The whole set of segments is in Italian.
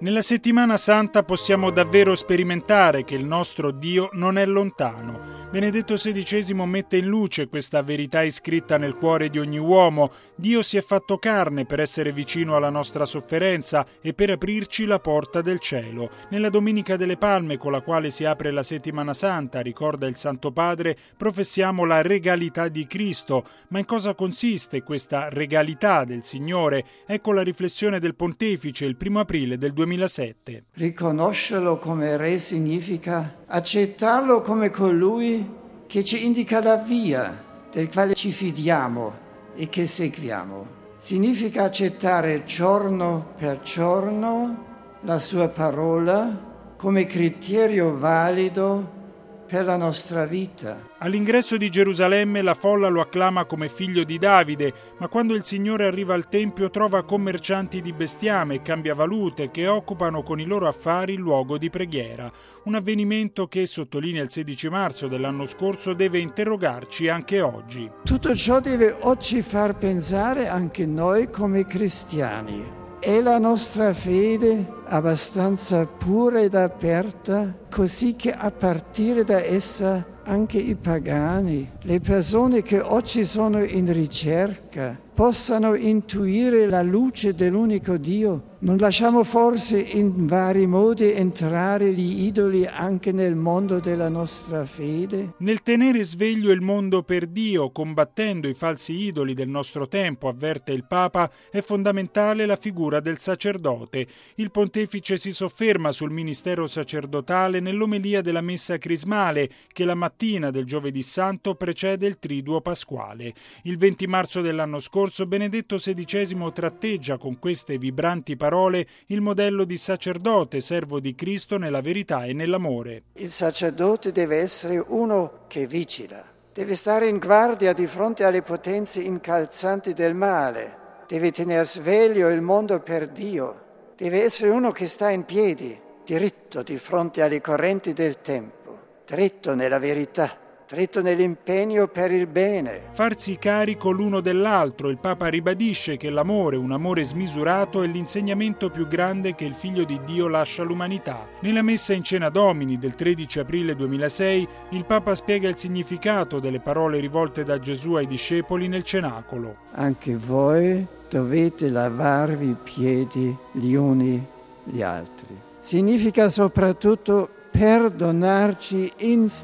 Nella settimana santa possiamo davvero sperimentare che il nostro Dio non è lontano. Benedetto XVI mette in luce questa verità iscritta nel cuore di ogni uomo. Dio si è fatto carne per essere vicino alla nostra sofferenza e per aprirci la porta del cielo. Nella Domenica delle Palme, con la quale si apre la settimana santa, ricorda il Santo Padre, professiamo la regalità di Cristo. Ma in cosa consiste questa regalità del Signore? Ecco la riflessione del Pontefice il 1 aprile del 2007. Riconoscerlo come Re significa accettarlo come colui che ci indica la via, del quale ci fidiamo e che seguiamo. Significa accettare giorno per giorno la sua parola come criterio valido per la nostra vita. All'ingresso di Gerusalemme la folla lo acclama come figlio di Davide, ma quando il Signore arriva al Tempio trova commercianti di bestiame e cambiavalute che occupano con i loro affari il luogo di preghiera. Un avvenimento che, sottolinea il 16 marzo dell'anno scorso, deve interrogarci anche oggi. Tutto ciò deve oggi far pensare anche noi come cristiani. È la nostra fede abbastanza pura ed aperta, così che a partire da essa anche i pagani, le persone che oggi sono in ricerca, possano intuire la luce dell'unico Dio. Non lasciamo forse in vari modi entrare gli idoli anche nel mondo della nostra fede? Nel tenere sveglio il mondo per Dio, combattendo i falsi idoli del nostro tempo, avverte il Papa, è fondamentale la figura del sacerdote. Il Pontefice si sofferma sul ministero sacerdotale nell'omelia della Messa Crismale, che la mattina del Giovedì Santo precede il Triduo Pasquale. Il 20 marzo dell'anno scorso Benedetto XVI tratteggia con queste vibranti parole il modello di sacerdote, servo di Cristo nella verità e nell'amore. Il sacerdote deve essere uno che vigila, deve stare in guardia di fronte alle potenze incalzanti del male, deve tenere sveglio il mondo per Dio, deve essere uno che sta in piedi, diritto di fronte alle correnti del tempo, dritto nella verità, dritto nell'impegno per il bene. Farsi carico l'uno dell'altro. Il Papa ribadisce che l'amore, un amore smisurato, è l'insegnamento più grande che il Figlio di Dio lascia all'umanità. Nella Messa in Cena Domini del 13 aprile 2006 il Papa spiega il significato delle parole rivolte da Gesù ai discepoli nel cenacolo. Anche voi dovete lavarvi i piedi gli uni gli altri. Significa soprattutto perdonarci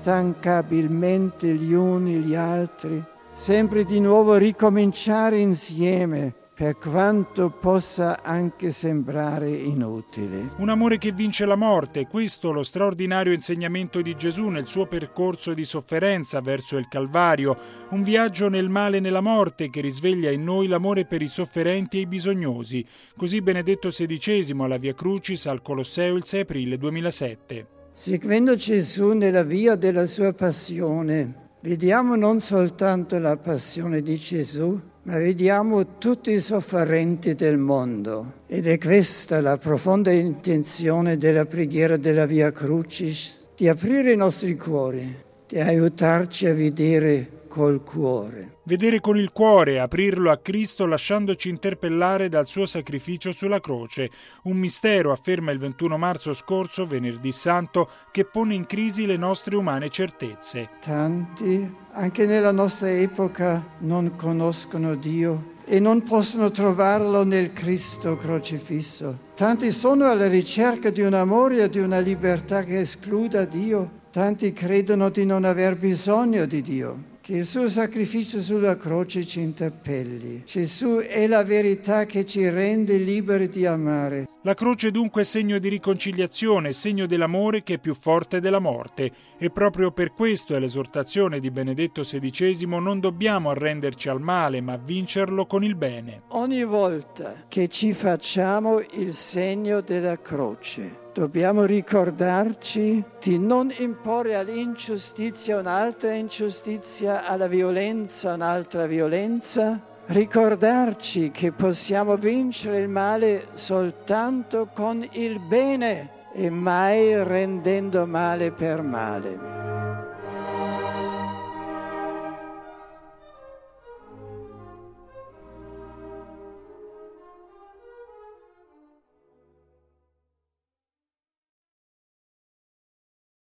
instancabilmente gli uni gli altri, sempre di nuovo ricominciare insieme, per quanto possa anche sembrare inutile. Un amore che vince la morte, questo lo straordinario insegnamento di Gesù nel suo percorso di sofferenza verso il Calvario, un viaggio nel male e nella morte che risveglia in noi l'amore per i sofferenti e i bisognosi. Così Benedetto XVI alla Via Crucis al Colosseo il 6 aprile 2007. Seguendo Gesù nella via della sua passione, vediamo non soltanto la passione di Gesù, ma vediamo tutti i sofferenti del mondo. Ed è questa la profonda intenzione della preghiera della Via Crucis, di aprire i nostri cuori, di aiutarci a vedere col cuore. Vedere con il cuore, aprirlo a Cristo lasciandoci interpellare dal suo sacrificio sulla croce. Un mistero, afferma il 21 marzo scorso, venerdì santo, che pone in crisi le nostre umane certezze. Tanti, anche nella nostra epoca, non conoscono Dio e non possono trovarlo nel Cristo crocifisso. Tanti sono alla ricerca di un amore e di una libertà che escluda Dio. Tanti credono di non aver bisogno di Dio. Che il suo sacrificio sulla croce ci interpelli. Gesù è la verità che ci rende liberi di amare. La croce dunque è segno di riconciliazione, segno dell'amore che è più forte della morte. E proprio per questo è l'esortazione di Benedetto XVI: non dobbiamo arrenderci al male, ma vincerlo con il bene. Ogni volta che ci facciamo il segno della croce, dobbiamo ricordarci di non imporre all'ingiustizia un'altra ingiustizia, alla violenza un'altra violenza, ricordarci che possiamo vincere il male soltanto con il bene e mai rendendo male per male.